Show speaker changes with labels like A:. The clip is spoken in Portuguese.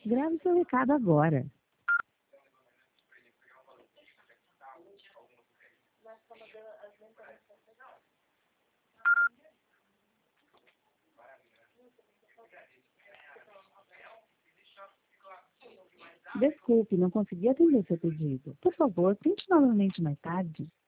A: Grave seu recado agora. Desculpe, não consegui atender seu pedido. Por favor, tente novamente mais tarde.